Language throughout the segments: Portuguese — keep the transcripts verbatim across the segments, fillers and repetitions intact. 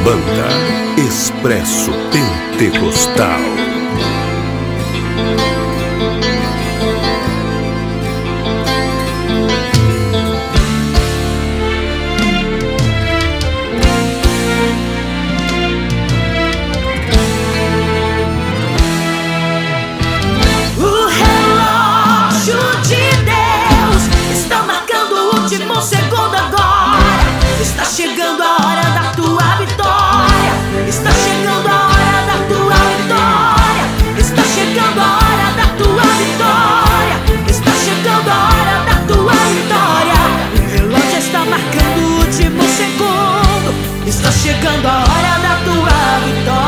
Banda Expresso Pentecostal. Chegando a hora da tua vitória. Está chegando a hora da tua vitória. Está chegando a hora da tua vitória. Está chegando a hora da tua vitória. O relógio está marcando o último segundo. Está chegando a hora da tua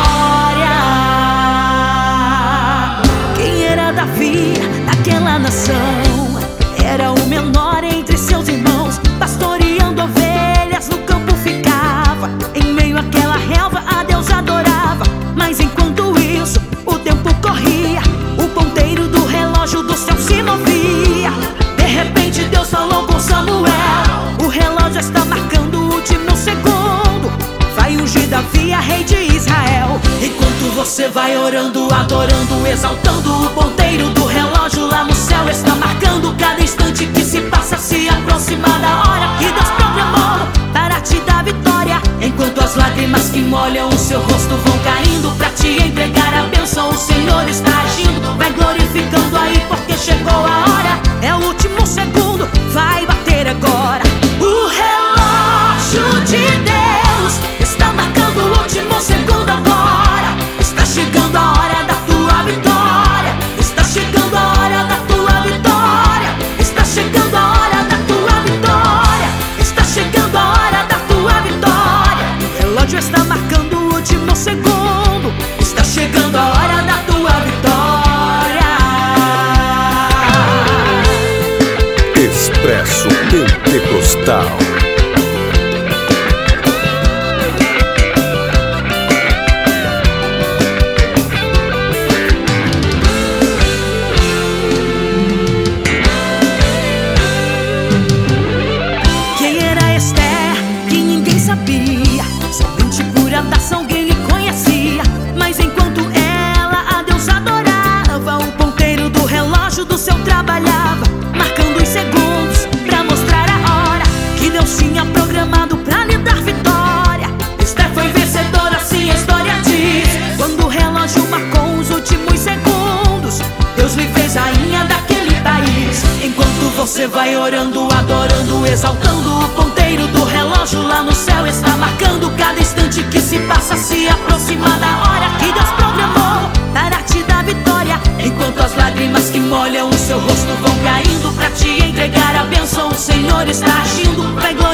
vitória. Quem era Davi naquela nação? Era o menor entre seus irmãos, pastoreando ovelhas no campo ficava. Em meio àquela relva a Deus adorava. Mas enquanto isso o tempo corria, o ponteiro do relógio do céu se movia. De repente Deus falou com Samuel: o relógio está marcando o último segundo. Vai ungir Davi a rei de Israel. Enquanto você vai orando, adorando, exaltando, o ponteiro do relógio lá no céu está marcando cada instante que se passa, se aproxima da hora que Deus programou para te dar vitória. Enquanto as lágrimas que molham o seu rosto vão caindo pra te entregar a bênção, o Senhor está agindo. Vai glorificando aí porque chegou a hora. É o último segundo, vai bater agora. O relógio de Deus está marcando o último segundo agora. Está chegando a hora da tua vitória. Está chegando a hora da tua vitória. Está chegando a hora da tua vitória. Está chegando a hora da tua vitória. O relógio está marcando o último segundo. Está chegando a hora da tua vitória. Expresso Pentecostal. Somente por andação alguém lhe conhecia. Mas enquanto ela a Deus adorava, o ponteiro do relógio do céu trabalhava, marcando os segundos pra mostrar a hora que Deus tinha programado pra lhe dar vitória. Esther foi vencedora, assim a história diz. Quando o relógio marcou os últimos segundos, Deus lhe fez rainha daquele país. Enquanto você vai orando, adorando, exaltando, o ponteiro do relógio lá no céu está marcando cada instante que se passa, se aproxima da hora que Deus programou para te dar vitória. Enquanto as lágrimas que molham o seu rosto vão caindo pra te entregar a bênção, o Senhor está agindo. Vai glorificar